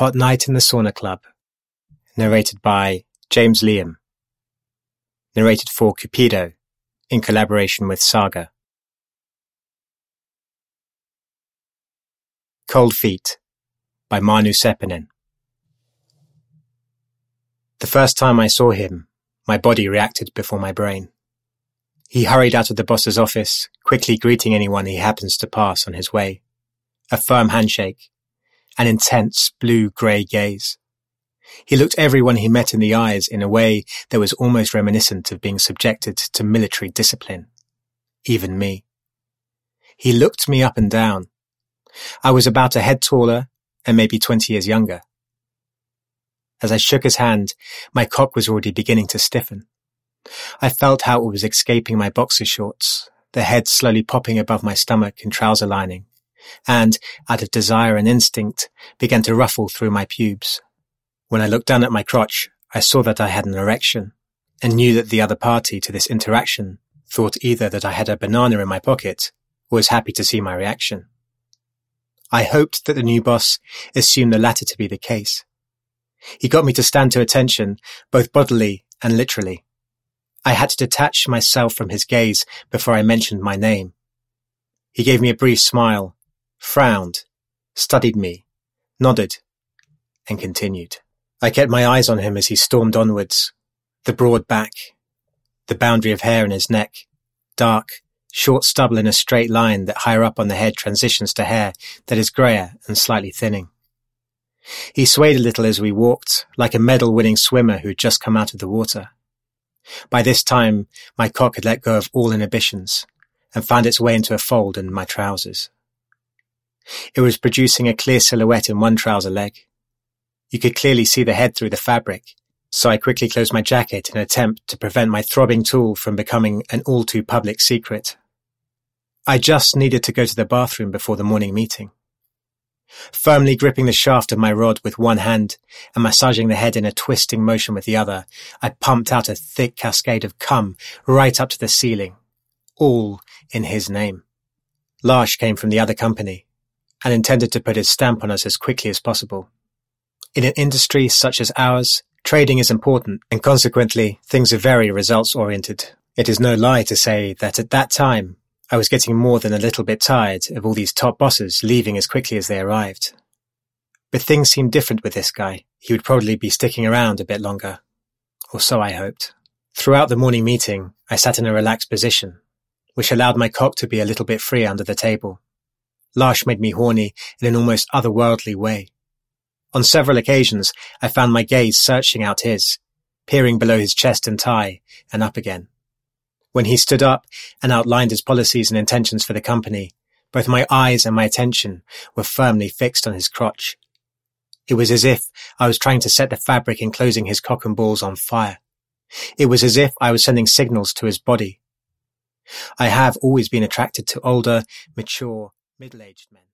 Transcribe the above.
Hot Night in the Sauna Club. Narrated by James Liam. Narrated for Cupido, in collaboration with Saga. Cold Feet, by Manu Sepinen. The first time I saw him, my body reacted before my brain. He hurried out of the boss's office, quickly greeting anyone he happens to pass on his way. A firm handshake, an intense blue-grey gaze. He looked everyone he met in the eyes in a way that was almost reminiscent of being subjected to military discipline. Even me. He looked me up and down. I was about a head taller and maybe 20 years younger. As I shook his hand, my cock was already beginning to stiffen. I felt how it was escaping my boxer shorts, the head slowly popping above my stomach and trouser lining, and, out of desire and instinct, began to ruffle through my pubes. When I looked down at my crotch, I saw that I had an erection, and knew that the other party to this interaction thought either that I had a banana in my pocket, or was happy to see my reaction. I hoped that the new boss assumed the latter to be the case. He got me to stand to attention, both bodily and literally. I had to detach myself from his gaze before I mentioned my name. He gave me a brief smile, frowned, studied me, nodded, and continued. I kept my eyes on him as he stormed onwards. The broad back, the boundary of hair in his neck, dark, short stubble in a straight line that higher up on the head transitions to hair that is greyer and slightly thinning. He swayed a little as we walked, like a medal-winning swimmer who'd just come out of the water. By this time, my cock had let go of all inhibitions and found its way into a fold in my trousers. It was producing a clear silhouette in one trouser leg. You could clearly see the head through the fabric, so I quickly closed my jacket in an attempt to prevent my throbbing tool from becoming an all-too-public secret. I just needed to go to the bathroom before the morning meeting. Firmly gripping the shaft of my rod with one hand and massaging the head in a twisting motion with the other, I pumped out a thick cascade of cum right up to the ceiling, all in his name. Lars came from the other company and intended to put his stamp on us as quickly as possible. In an industry such as ours, trading is important, and consequently, things are very results-oriented. It is no lie to say that at that time, I was getting more than a little bit tired of all these top bosses leaving as quickly as they arrived. But things seemed different with this guy. He would probably be sticking around a bit longer. Or so I hoped. Throughout the morning meeting, I sat in a relaxed position, which allowed my cock to be a little bit free under the table. Lars made me horny in an almost otherworldly way. On several occasions, I found my gaze searching out his, peering below his chest and thigh, and up again. When he stood up and outlined his policies and intentions for the company, both my eyes and my attention were firmly fixed on his crotch. It was as if I was trying to set the fabric enclosing his cock and balls on fire. It was as if I was sending signals to his body. I have always been attracted to older, mature, middle-aged men.